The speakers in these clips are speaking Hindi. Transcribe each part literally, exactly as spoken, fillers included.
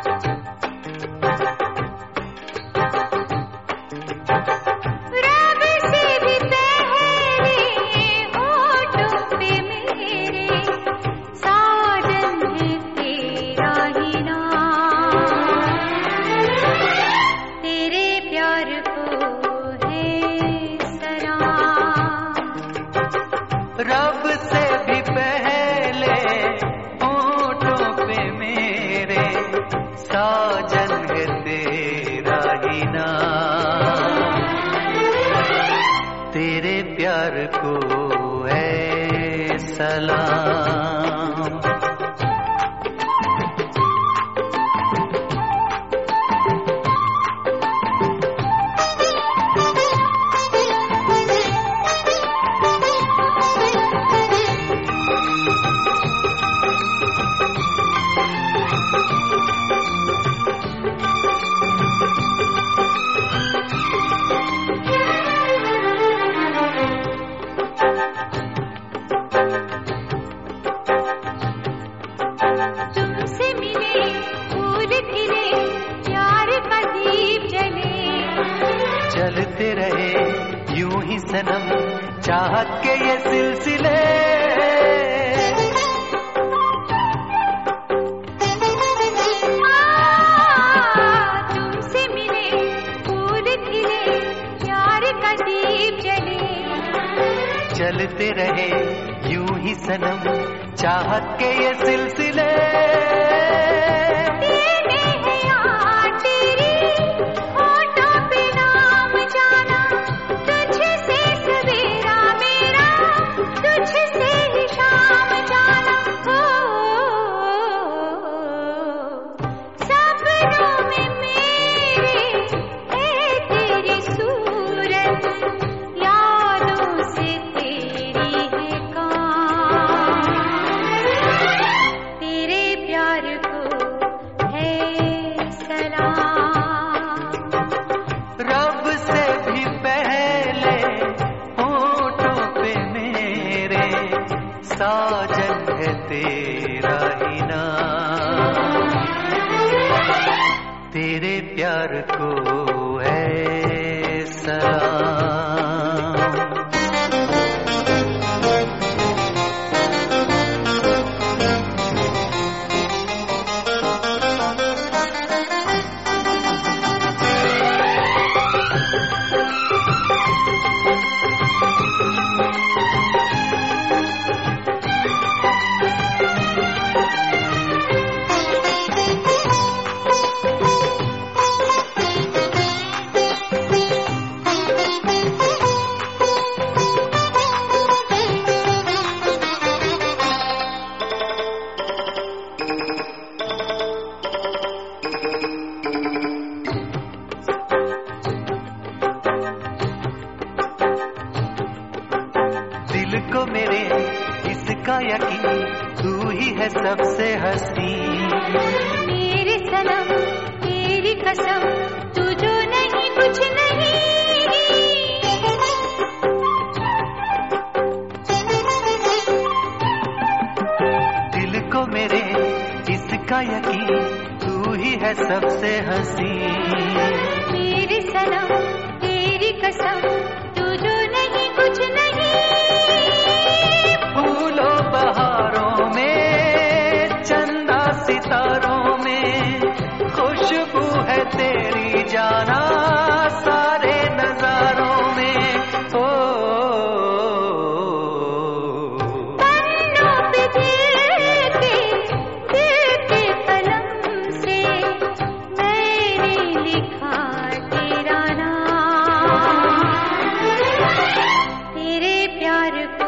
रब से भी पहले होठों पे मेरे साजन है तेरा ही नाम। तेरे प्यार को है सलाम। चलते रहे यूं ही सनम चाहत के ये सिलसिले। तुमसे मिले फूल खिले प्यार का दीप जले। चलते रहे यूं ही सनम चाहत के ये सिलसिले। साजन है तेरा ही नाम। तेरे प्यार को है सलाम। दिल को मेरे इसका यकीन तू ही है सबसे हंसी। मेरे सनम तेरी कसम तू जो नहीं कुछ नहीं। दिल को मेरे इसका यकीन तू ही है सबसे हंसी। मेरे सनम तेरी कसम तू जो नहीं कुछ नहीं। फूलों बहारों में चंदा सितारों में खुशबू है तेरी जाना सारे नजारों में। ओ पन्नों पे दिल के दिल के कलम से मैंने लिखा तेरा नाम। तेरे प्यार को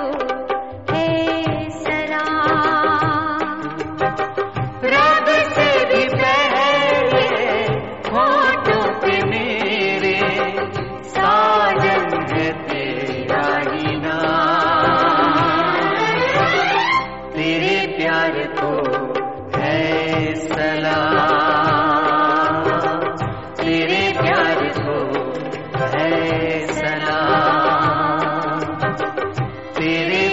रब से भी पहले होठों पे मेरे साजन है तेरा ही नाम। तेरे प्यार को है सलाम। तेरे प्यार को है सलाम। तेरे